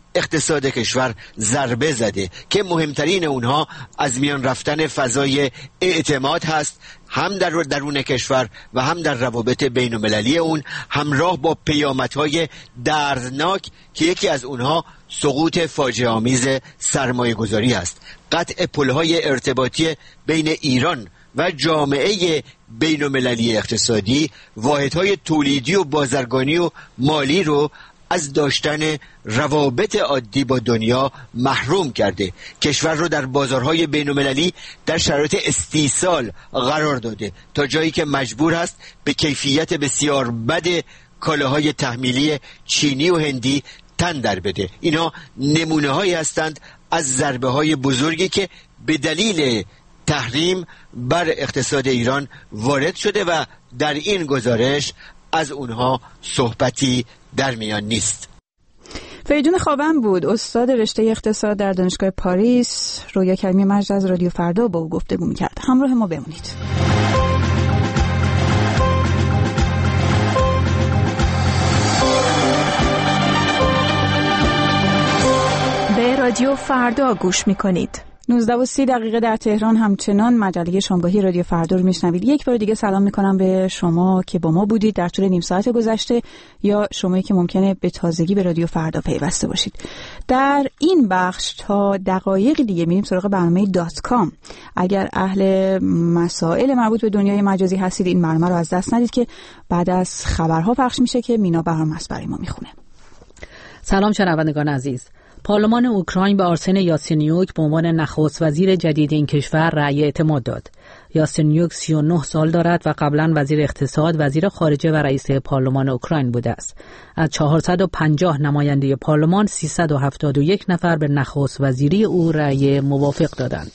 اقتصاد کشور ضربه زده که مهمترین اونها از میان رفتن فضای اعتماد هست، هم در درون کشور و هم در روابط بین المللی اون، همراه با پیامدهای دردناک که یکی از اونها سقوط فاجعه آمیز سرمایه گذاری است. قطع پلهای ارتباطی بین ایران و جامعه بین المللی اقتصادی واحدهای تولیدی و بازرگانی و مالی رو از داشتن روابط عادی با دنیا محروم کرده. کشور رو در بازارهای بین المللی در شرایط استیصال قرار داده تا جایی که مجبور هست به کیفیت بسیار بد کالاهای تحمیلی چینی و هندی تن در بده. اینا نمونه هایی هستند از ضربه های بزرگی که به دلیل تحریم بر اقتصاد ایران وارد شده و در این گزارش از اونها صحبتی در میان نیست. فریدون خوابم بود، استاد رشته اقتصاد در دانشگاه پاریس. رویا کریمی مجد از رادیو فردا با او گفتگو می‌کرد. همراه ما بمونید. به رادیو فردا گوش می‌کنید. 19:30 در تهران همچنان مجله شامگاهی رادیو فردا رو میشنوید. یک بار دیگه سلام میکنم به شما که با ما بودید در طول نیم ساعت گذشته یا شمایی که ممکنه به تازگی به رادیو فردا پیوسته باشید. در این بخش تا دقایق دیگه میریم سراغ برنامه .com. اگر اهل مسائل مربوط به دنیای مجازی هستید این برنامه رو از دست ندید که بعد از خبرها پخش میشه که مینا بهرام‌مست برای ما میخونه. سلام شنوندگان عزیز. پارلمان اوکراین به آرسن یاتسنیوک به عنوان نخست وزیر جدید این کشور رأی اعتماد داد. یاتسنیوک 39 سال دارد و قبلا وزیر اقتصاد، وزیر خارجه و رئیس پارلمان اوکراین بوده است. از 450 نماینده پارلمان 371 نفر به نخست وزیری او رأی موافق دادند.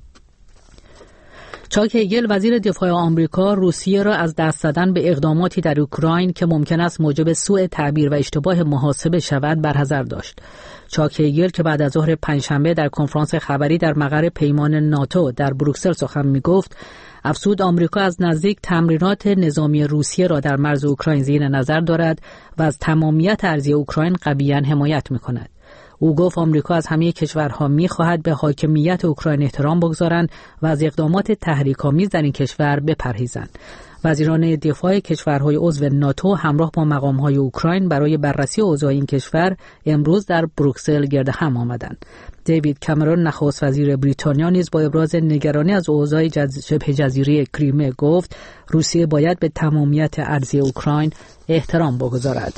چاک هگل وزیر دفاع آمریکا روسیه را از دست زدن به اقداماتی در اوکراین که ممکن است موجب سوء تعبیر و اشتباه محاسبه شود برحذر داشت. چاک هگل که بعد از ظهر پنجشنبه در کنفرانس خبری در مقر پیمان ناتو در بروکسل سخن می‌گفت، افزود آمریکا از نزدیک تمرینات نظامی روسیه را در مرز اوکراین زیر نظر دارد و از تمامیت ارضی اوکراین قویاً حمایت می‌کند. او گفت آمریکا از همه کشورها می‌خواهد به حاکمیت اوکراین احترام بگذارند و از اقدامات تحریک‌آمیز در این کشور بپرهیزند. وزیران دفاع کشورهای عضو ناتو همراه با مقام‌های اوکراین برای بررسی اوضاع این کشور امروز در بروکسل گرد هم آمدند. دیوید کامرون نخست وزیر بریتانیا نیز با ابراز نگرانی از اوضاع شبه جزیره کریمه گفت روسیه باید به تمامیت ارضی اوکراین احترام بگذارد.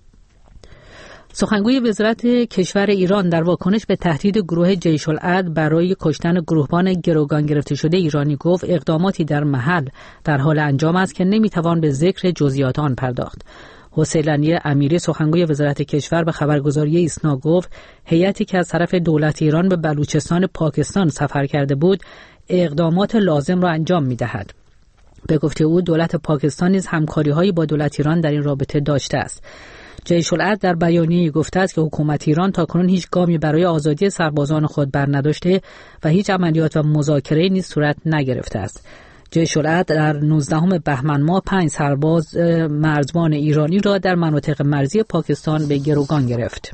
سخنگوی وزارت کشور ایران در واکنش به تهدید گروه جیش العدل برای کشتن گروهبان گروگان گرفته شده ایرانی گفت اقداماتی در محل در حال انجام است که نمیتوان به ذکر جزئیات آن پرداخت. حسین علی امیری سخنگوی وزارت کشور به خبرگزاری ایسنا گفت هیئتی که از طرف دولت ایران به بلوچستان پاکستان سفر کرده بود اقدامات لازم را انجام میدهد. به گفته او دولت پاکستان نیز همکاری‌هایی با دولت ایران در این رابطه داشته است. جیش العدل در بیانیه‌ای گفته است که حکومت ایران تاکنون هیچ گامی برای آزادی سربازان خود برنداشته و هیچ عملیات و مذاکره‌ای نیز صورت نگرفته است. جیش العدل در 19 بهمن ماه 5 سرباز مرزبان ایرانی را در مناطق مرزی پاکستان به گروگان گرفت.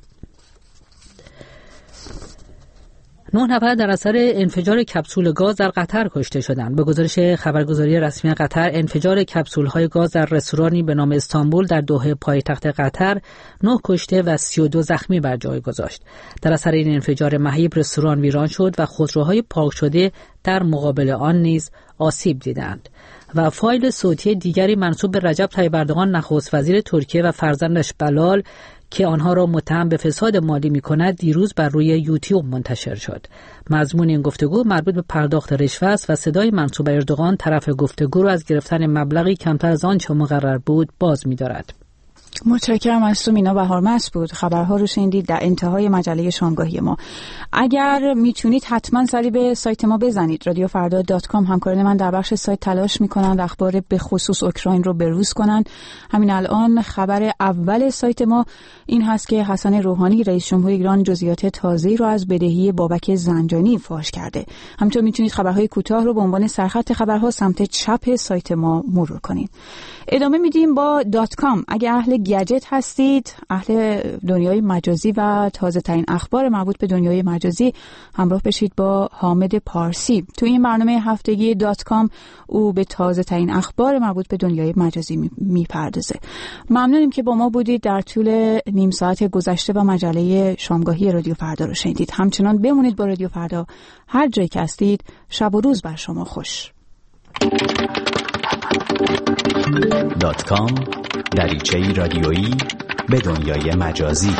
9 نفر در اثر انفجار کپسول گاز در قطر کشته شدند. به گزارش خبرگزاری رسمی قطر، انفجار کپسول‌های گاز در رستورانی به نام استانبول در دوحه پایتخت قطر 9 کشته و 32 زخمی بر جای گذاشت. در اثر این انفجار مهیب رستوران ویران شد و خودروهای پارک شده در مقابل آن نیز آسیب دیدند. و فایل صوتی دیگری منسوب به رجب طیب اردوغان نخست وزیر ترکیه و فرزندش بلال که آنها را متهم به فساد مالی می‌کند دیروز بر روی یوتیوب منتشر شد. مضمون این گفتگو مربوط به پرداخت رشوه است و صدای منسوب به اردوغان طرف گفتگو را از گرفتن مبلغی کمتر از آنچه مقرر بود باز می‌دارد. متشکرم از تو مینا بهرام‌مست بود. خبرها رو شنیدید در انتهای مجله شامگاهی ما. اگر میتونید حتما سری به سایت ما بزنید radiofarda.com. همکاران من در بخش سایت تلاش میکنند اخبار به خصوص اوکراین رو بروز کنند. همین الان خبر اول سایت ما این هست که حسن روحانی رئیس جمهور ایران جزئیات تازه‌ای رو از بدهی بابک زنجانی فاش کرده. همینطور میتونید خبرهای کوتاه رو به عنوان سرخط خبرها سمت چپ سایت ما مرور کنید. ادامه میدیم با .com. اگر اهل گجت هستید، اهل دنیای مجازی و تازه ترین اخبار مربوط به دنیای مجازی، همراه بشید با حامد پارسی. تو این برنامه هفتگی .com او به تازه ترین اخبار مربوط به دنیای مجازی میپردازه. ممنونیم که با ما بودید در طول نیم ساعت گذشته و مجله شامگاهی رادیو فردا رو شنیدید. همچنان بمونید با رادیو فردا، هر جایی که هستید. شب و روز بر شما خوش. .com دریچه‌ای رادیویی به دنیای مجازی.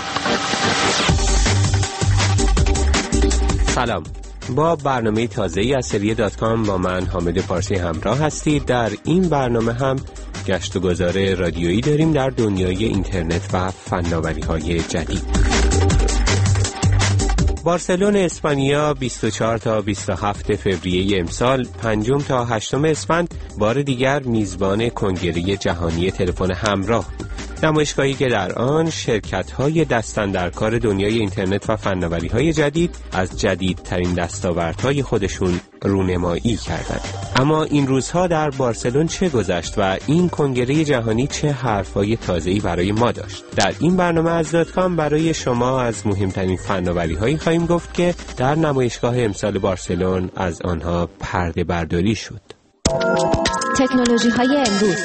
سلام، با برنامه تازه‌ای از سری .com با من حامد پارسی همراه هستید. در این برنامه هم گشت و گذار رادیویی داریم در دنیای اینترنت و فناوری‌های جدید. بارسلون اسپانیا 24 تا 27 فوریه امسال، 5 تا 8 اسفند بار دیگر میزبان کنگره جهانی تلفن همراه بود. نمایشگاهی که در آن شرکت‌های دست‌اندرکار دنیای اینترنت و فناوری‌های جدید از جدیدترین دستاوردهای خودشون رونمایی کردند. اما این روزها در بارسلون چه گذشت و این کنگره جهانی چه حرفای تازه‌ای برای ما داشت؟ در این برنامه از .com برای شما از مهمترین فناوری‌هایی خواهیم گفت که در نمایشگاه امسال بارسلون از آنها پرده برداری شد. تکنولوژی‌های امروز.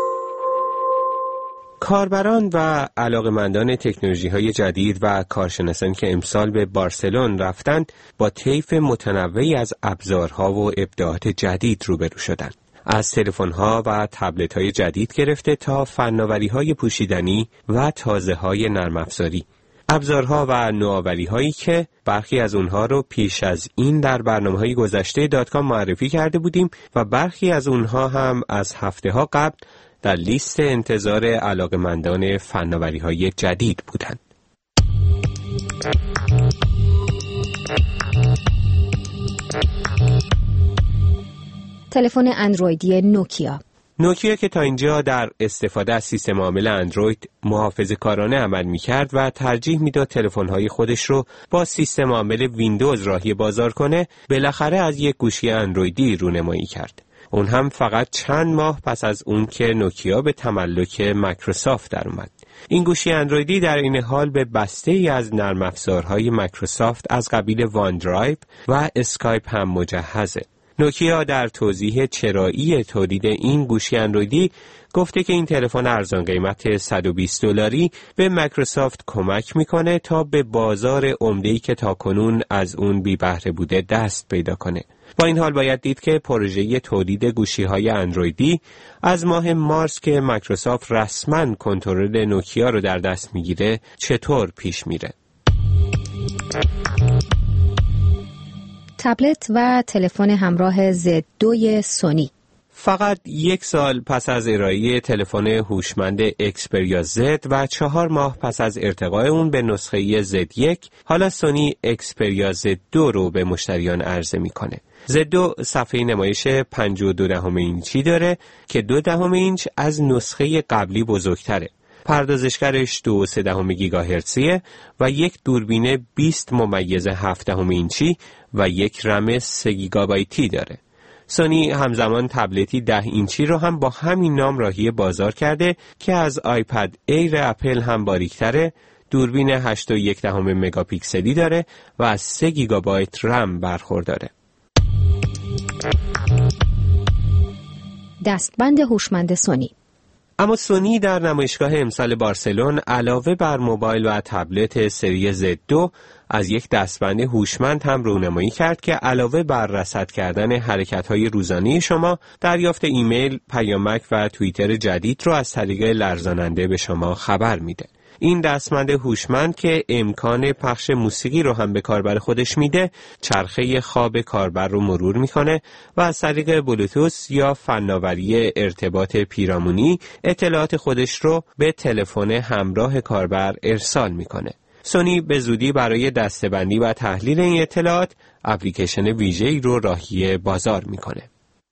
کاربران و علاقه‌مندان تکنولوژی‌های جدید و کارشناسانی که امسال به بارسلون رفتند با طیف متنوعی از ابزارها و ابداعات جدید روبرو شدند. از تلفن‌ها و تبلت‌های جدید گرفته تا فناوری‌های پوشیدنی و تازه‌های نرم افزاری. ابزارها و نوآوری‌هایی که برخی از اونها رو پیش از این در برنامه‌های گذشته .com معرفی کرده بودیم و برخی از اونها هم از هفته‌ها قبل در لیست انتظار علاقه‌مندان فناوری‌های جدید بودند. تلفن اندرویدی نوکیا. نوکیا که تا اینجا در استفاده از سیستم عامل اندروید محافظه‌کارانه عمل می‌کرد و ترجیح میداد تلفن‌های خودش رو با سیستم عامل ویندوز راهی بازار کنه، بالاخره از یک گوشی اندرویدی رونمایی کرد. اون هم فقط چند ماه پس از اون که نوکیا به تملک مایکروسافت در اومد. این گوشی اندرویدی در این حال به بسته‌ای از نرم افزارهای مایکروسافت از قبیل وان درایو و اسکایپ هم مجهزه. نوکیا در توضیح چرایی تولید این گوشی اندرویدی گفته که این تلفن ارزان قیمت $120 به مایکروسافت کمک میکنه تا به بازار عمده‌ای که تاکنون از اون بی بهره بوده دست پیدا کنه. با این حال باید دید که پروژه تولید گوشی‌های اندرویدی از ماه مارس که مایکروسافت رسما کنترل نوکیا رو در دست میگیره چطور پیش میره. تبلت و تلفن همراه Z2 سونی. فقط 1 سال پس از ارائه تلفن هوشمند اکسپریا Z و 4 ماه پس از ارتقاء اون به نسخه Z1، حالا سونی اکسپریا Z2 رو به مشتریان عرضه میکنه. Z2 صفحه نمایش 52 اینچی داره که 2 اینچ از نسخه قبلی بزرگتره. پردازشگرش 2.3 گیگاهرتزیه و یک دوربین 20:7 اینچی و یک رم 3 گیگابایتی داره. سونی همزمان تبلتی 10 اینچی رو هم با همین نام راهی بازار کرده که از آیپد ایر اپل هم باریکتره، دوربین 8.1 مگاپیکسلی داره و از 3 گیگابایت رم برخورداره. دستبند هوشمند سونی. اما سونی در نمایشگاه امسال بارسلون علاوه بر موبایل و تبلت سری Z2 از یک دستبند هوشمند هم رونمایی کرد که علاوه بر رصد کردن حرکت‌های روزانه شما، دریافت ایمیل، پیامک و توییتر جدید رو از طریق لرزاننده به شما خبر میده. این دستبند هوشمند که امکان پخش موسیقی رو هم به کاربر خودش میده، چرخه خواب کاربر رو مرور میکنه و از طریق بلوتوث یا فناوری ارتباط پیرامونی اطلاعات خودش رو به تلفن همراه کاربر ارسال میکنه. سونی به زودی برای دسته‌بندی و تحلیل این اطلاعات اپلیکیشن ویژه‌ای رو راهی بازار میکنه.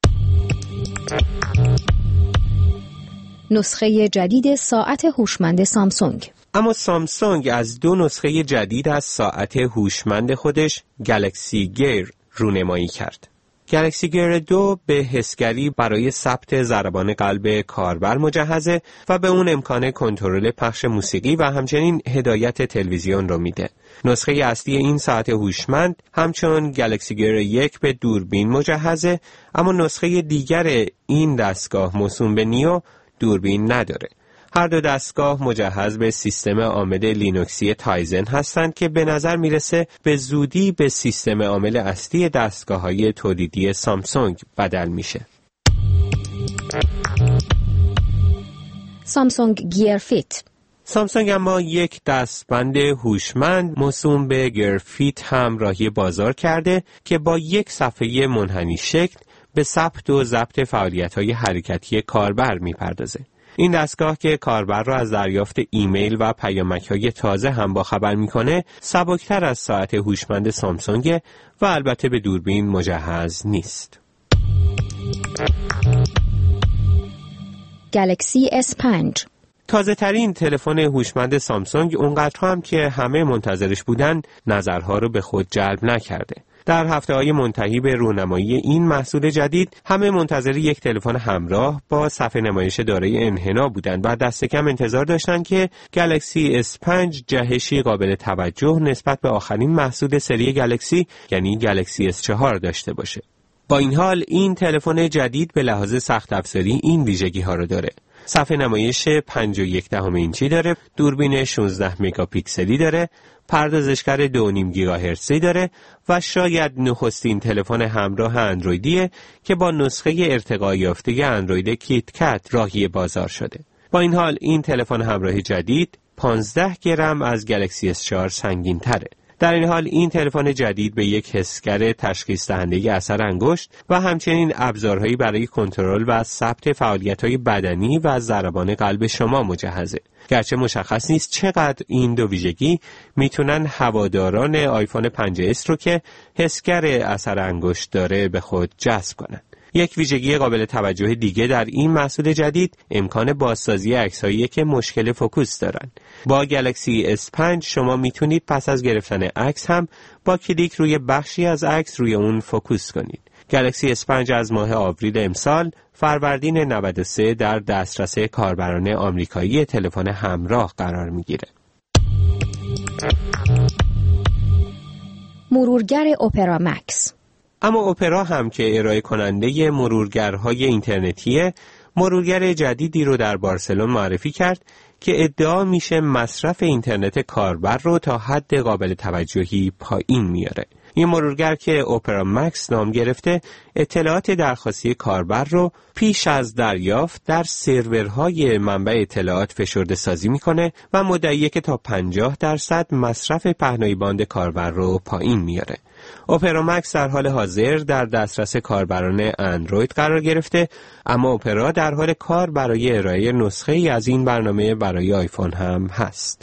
نسخه جدید ساعت هوشمند سامسونگ. اما سامسونگ از 2 نسخه جدید از ساعت هوشمند خودش گلکسی گیر رونمایی کرد. گلکسی گیر 2 به حسگری برای ثبت ضربان قلب کاربر مجهزه و به اون امکان کنترل پخش موسیقی و همچنین هدایت تلویزیون رو میده. نسخه اصلی این ساعت هوشمند همچون گلکسی گیر 1 به دوربین مجهزه، اما نسخه دیگر این دستگاه موسوم به نیو دوربین نداره. هر دو دستگاه مجهز به سیستم عامل لینوکسی تایزن هستند که به نظر میرسه به زودی به سیستم عامل اصلی دستگاه‌های تولیدی سامسونگ بدل میشه. سامسونگ گیر فیت. سامسونگ اما یک دستبند هوشمند موسوم به گیر فیت هم راهی بازار کرده که با یک صفحه منحنی شکل به ثبت و ضبط فعالیت‌های حرکتی کاربر میپردازه. این دستگاه که کاربر را از دریافت ایمیل و پیامک‌های تازه هم باخبر میکنه، سبکتر از ساعت هوشمند سامسونگ و البته به دوربین مجهز نیست. گلکسی S5. تازه ترین تلفن هوشمند سامسونگ اونقدر هم که همه منتظرش بودن نظرها رو به خود جلب نکرده. در هفته‌های منتهی به رونمایی این محصول جدید همه منتظر یک تلفن همراه با صفحه نمایش دارای انحنا بودند و دست کم انتظار داشتند که گلکسی S5 جهشی قابل توجه نسبت به آخرین محصول سری گلکسی یعنی گلکسی S4 داشته باشه. با این حال این تلفن جدید به لحاظ سخت افزاری این ویژگی ها رو داره. صفحه نمایش 5.1 اینچی داره، دوربین 16 مگاپیکسلی داره، پردازشگر 2.5 گیگاهرتزی داره و شاید نخستین تلفن همراه اندرویدیه که با نسخه ارتقا یافته اندروید کیت کت راهی بازار شده. با این حال این تلفن همراه جدید 15 گرم از گلکسی S4 سنگین تره. در این حال این تلفن جدید به یک حسگر تشخیص دهنده اثر انگشت و همچنین ابزارهایی برای کنترل و ثبت فعالیت‌های بدنی و ضربان قلب شما مجهزه. گرچه مشخص نیست چقدر این دو ویژگی میتونن هواداران آیفون 5S رو که حسگر اثر انگشت داره به خود جذب کنن. یک ویژگی قابل توجه دیگه در این محصول جدید امکان بازسازی عکس‌هایی که مشکل فوکوس دارن. با گلکسی S5 شما میتونید پس از گرفتن عکس هم با کلیک روی بخشی از عکس روی اون فوکوس کنید. گلکسی S5 از ماه آوریل امسال فروردین 93 در دسترس کاربران آمریکایی تلفن همراه قرار میگیره. مرورگر اپرا مکس. اما اپرا هم که ارائه کننده مرورگرهای اینترنتیه، مرورگر جدیدی رو در بارسلون معرفی کرد که ادعا میشه مصرف اینترنت کاربر رو تا حد قابل توجهی پایین میاره. این مرورگر که اپرا مکس نام گرفته، اطلاعات درخواستی کاربر رو پیش از دریافت در سرورهای منبع اطلاعات فشرده سازی میکنه و مدعیه که تا 50% مصرف پهنای باند کاربر رو پایین میاره. اپرا مکس در حال حاضر در دسترس کاربران اندروید قرار گرفته، اما اپرا در حال کار برای ارائه نسخه ای از این برنامه برای آیفون هم هست.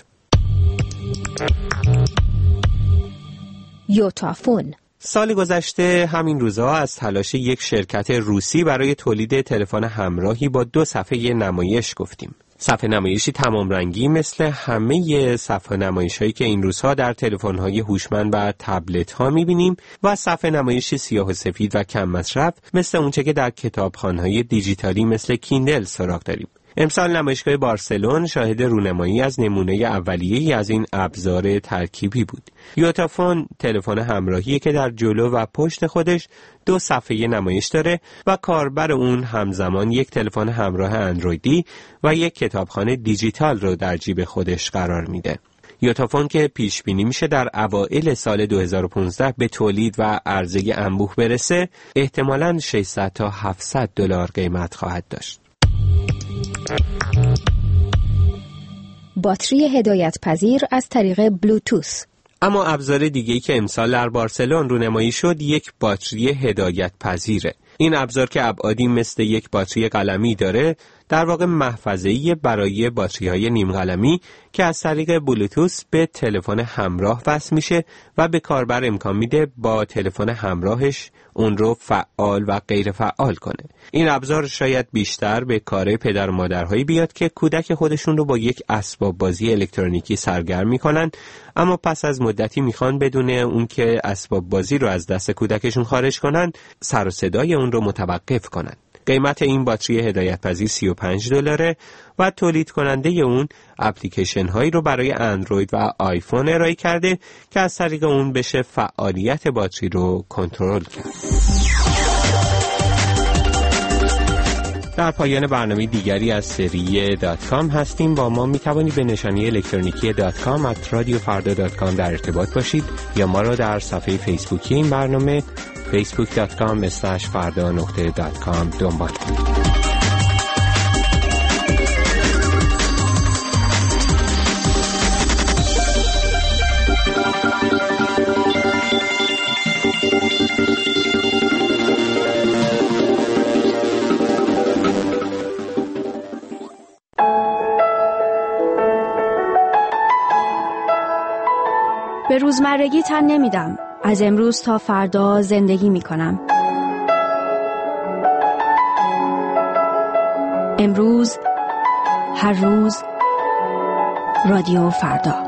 یوتافون. سال گذشته همین روزها از تلاش یک شرکت روسی برای تولید تلفن همراهی با 2 صفحه نمایش گفتیم. صفحه نمایشی تمام رنگی مثل همه صفحه نمایش‌هایی که این روزها در تلفن‌های هوشمند و تبلت‌ها می‌بینیم و صفحه نمایشی سیاه و سفید و کم مصرف مثل اونچه که در کتابخوان‌های دیجیتالی مثل کیندل سراغ داریم. امسال نمایشگاه بارسلون شاهد رونمایی از نمونه اولیه‌ای از این ابزار ترکیبی بود. یوتافون تلفن همراهی که در جلو و پشت خودش 2 صفحه نمایش داره و کاربر اون همزمان یک تلفن همراه اندرویدی و یک کتابخانه دیجیتال رو در جیب خودش قرار میده. یوتافون که پیش بینی میشه در اوایل سال 2015 به تولید و عرضه انبوه برسه، احتمالاً 600 تا 700 دلار قیمت خواهد داشت. باتری هدایت پذیر از طریق بلوتوث. اما ابزار دیگه‌ای که امسال در بارسلون رونمایی شد یک باتری هدایت پذیره. این ابزار که ابعادی مثل یک باتری قلمی داره، در واقع محفظه‌ای برای باتری‌های نیم قلمی که از طریق بلوتوث به تلفن همراه وصل میشه و به کاربر امکان میده با تلفن همراهش اون رو فعال و غیر فعال کنه. این ابزار شاید بیشتر به کار پدر و مادرهایی بیاد که کودک خودشون رو با یک اسباب بازی الکترونیکی سرگرم میکنن، اما پس از مدتی میخوان بدون اون که اسباب بازی رو از دست کودکشون خارج کنن، سر و صدای اون رو متوقف کنن. قیمت این باتری هدایت پذیر $35 و تولید کننده اون اپلیکیشن هایی رو برای اندروید و آیفون ارائه کرده که از طریق اون بشه فعالیت باتری رو کنترل کرد. در پایان برنامه دیگری از سری .com هستیم. با ما میتوانید به نشانی الکترونیکی .com @radiofarda.com در ارتباط باشید یا ما را در صفحه فیسبوکی این برنامه facebook.com/farda.com دنبال کنید. به روزمرگی تن نمیدم. از امروز تا فردا زندگی میکنم. امروز، هر روز، رادیو فردا.